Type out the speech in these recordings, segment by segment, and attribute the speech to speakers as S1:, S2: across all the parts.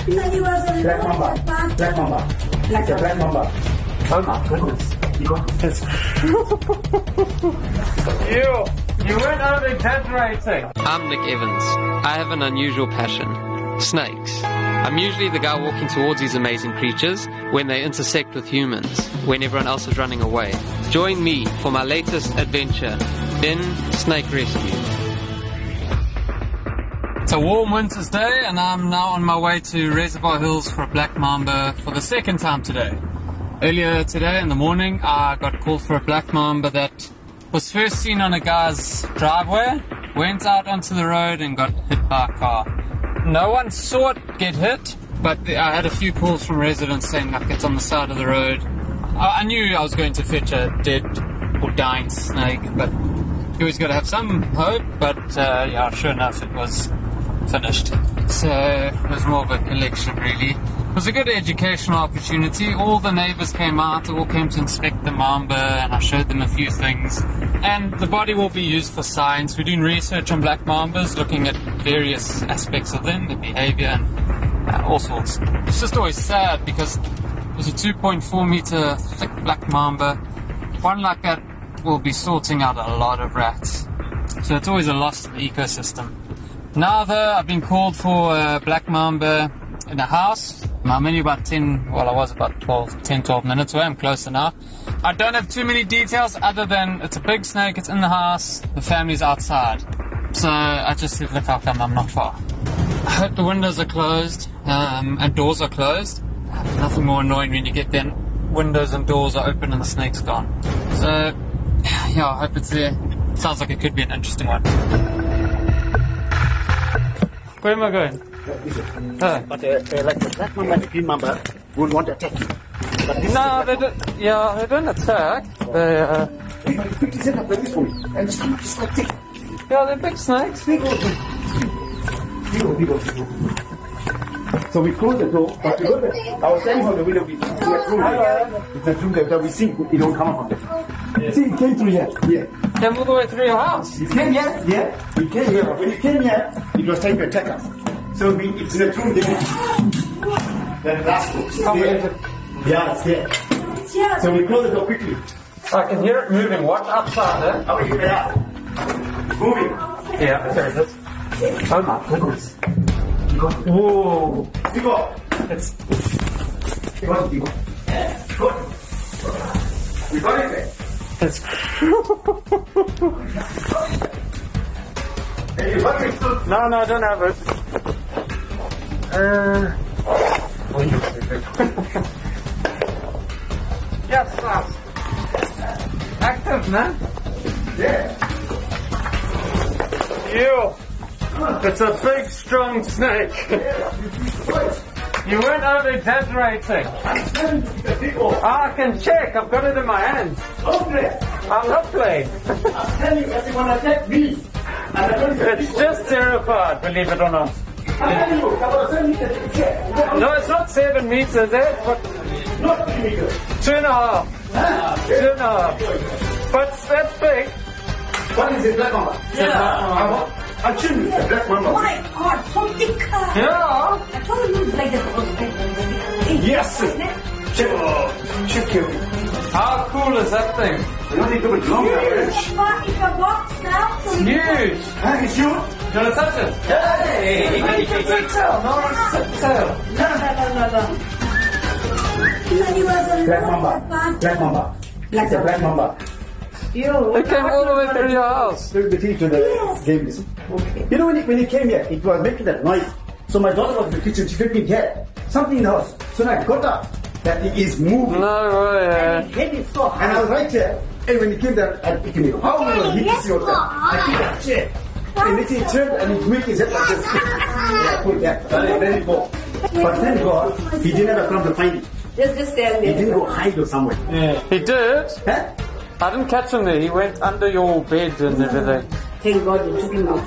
S1: Black mamba. Black mamba. It's a black mamba. Oh my goodness.
S2: You weren't over-exaggerating.
S3: I'm Nick Evans. I have an unusual passion. Snakes. I'm usually the guy walking towards these amazing creatures when they intersect with humans, when everyone else is running away. Join me for my latest adventure in snake rescue. It's a warm winter's day and I'm now on my way to Reservoir Hills for a black mamba for the second time today. Earlier today in the morning I got called for a black mamba that was first seen on a guy's driveway, went out onto the road and got hit by a car. No one saw it get hit, but I had a few calls from residents saying like it's on the side of the road. I knew I was going to fetch a dead or dying snake, but you always got to have some hope, but yeah, sure enough it was finished. So it was more of a collection really. It was a good educational opportunity. All the neighbors came out, all came to inspect the mamba and I showed them a few things. And the body will be used for science. We're doing research on black mambas, looking at various aspects of them, the behavior and all sorts. It's just always sad because it was a 2.4 meter thick black mamba. One like that will be sorting out a lot of rats. So it's always a loss to the ecosystem. Now though, I've been called for a black mamba in a house. I'm only about 10, well I was about 12 minutes away, I'm closer now. I don't have too many details other than it's a big snake, it's in the house, the family's outside. So I just said, look how come I'm not far. I hope the windows are closed, and doors are closed. Nothing more annoying when you get there, windows and doors are open and the snake's gone. So, yeah, I hope it's there. Sounds like it could be an interesting one. Where am I going?
S1: But like the black mamba and the green mamba would want to attack you.
S3: No, they don't. Yeah, they don't attack. They
S1: Quickly set up like this for me. And just like tick.
S3: yeah, they're big snakes.
S1: Big old. So we closed the door, but we got the, I was telling her the window, it's a room that we see, it don't come up from there. See, it came through here,
S3: Came all the way through your house.
S1: It came here, it came here. When it came here, it was trying to attack us. So it's in a room there. That last room. Yeah, it's here. So we close the door quickly.
S3: I can hear it moving. Watch outside, eh?
S1: How are you there? Moving.
S3: Yeah, there it is.
S1: Oh my goodness.
S3: Whoa.
S1: Vigo.
S3: It's
S1: We got it, Vigo. Good. We got it there.
S3: it's
S1: Hey, you got it too.
S3: no, I don't have it. Yes, boss. Active, man.
S1: Yeah.
S3: You. It's a big, strong snake. You weren't over-exaggerating.
S1: I'm telling you, the Vigo.
S3: I can check. I've got it in my hand.
S1: Okay.
S3: I'm not playing.
S1: I'm telling you, everyone attacked me. And I don't
S3: It's just terrified, believe it or not.
S1: I'm telling you, about 7 meters. Yeah.
S3: No, it's not 7 meters. That's what,
S1: Not 3 meters.
S3: 2.5. 2.5. But that's big.
S1: What is it, black mamba?
S3: Yeah.
S1: I'll show you the black mamba.
S4: Oh my God, so thick.
S3: Yeah.
S4: I told you it's like this.
S1: Yes. Check here.
S3: How cool is that thing?
S1: You don't need to be long.
S4: It's a box now. So
S3: It's huge.
S1: Huh? It's you?
S3: You want to touch it? Hey! It's a tail. No, it's a tail.
S4: No.
S1: Black mamba. Black mamba. It's a black mamba.
S3: It came all the way through your house.
S1: The teacher gave this. Okay. You know when it came here, it was making that noise. So my daughter was in the kitchen, she felt me here. Something in the house. So I got up. That it is moving.
S3: No way.
S4: Head is so high.
S1: And I was right here. And when it came down, I picked me. How will I hit this your I picked that chair. And it turned and it moved his head like this. Yeah, put that. Let it go. But thank God, he didn't have come to find it.
S4: Just stand
S1: He
S4: there.
S1: didn't go hide or somewhere.
S3: Yeah. He did.
S1: Huh?
S3: I didn't catch him there. He went under your bed and everything.
S4: Thank God you took him out.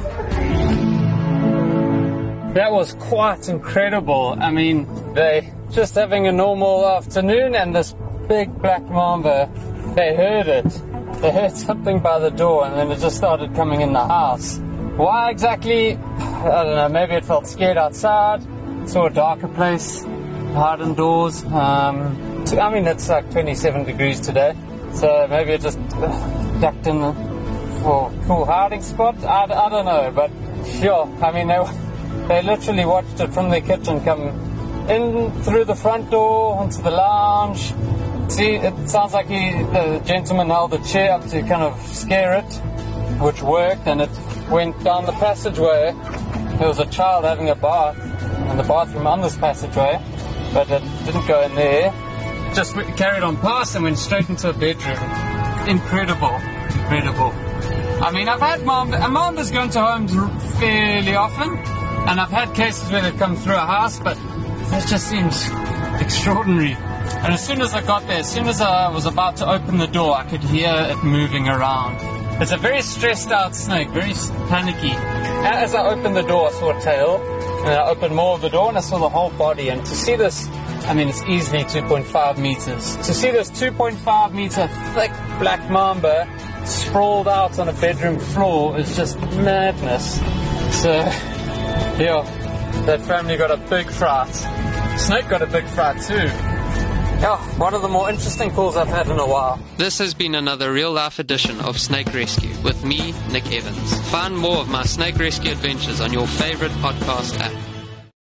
S3: That was quite incredible. I mean, they just having a normal afternoon and this big black mamba, they heard it. They heard something by the door and then it just started coming in the house. Why exactly? I don't know, maybe it felt scared outside. saw a darker place, hide indoors. I mean, it's like 27 degrees today, so maybe it just ducked in for a cool hiding spot. I don't know, but sure. I mean, they literally watched it from their kitchen come in through the front door into the lounge. See, it sounds like the gentleman held the chair up to kind of scare it, which worked, and it went down the passageway. There was a child having a bath in the bathroom on this passageway, but it didn't go in there. It just carried on past and went straight into a bedroom. Incredible. I mean, I've had mambas go into homes fairly often, and I've had cases where they've come through a house, but this just seems extraordinary. And as soon as I got there, as soon as I was about to open the door, I could hear it moving around. It's a very stressed out snake, very panicky. As I opened the door, I saw a tail, and I opened more of the door, and I saw the whole body. And to see this, I mean, it's easily 2.5 meters. To see this 2.5 meter thick black mamba sprawled out on a bedroom floor is just madness. So, yeah, that family got a big fright. Snake got a big fright too. Yeah, one of the more interesting calls I've had in a while. This has been another real-life edition of Snake Rescue with me, Nick Evans. Find more of my snake rescue adventures on your favorite podcast app.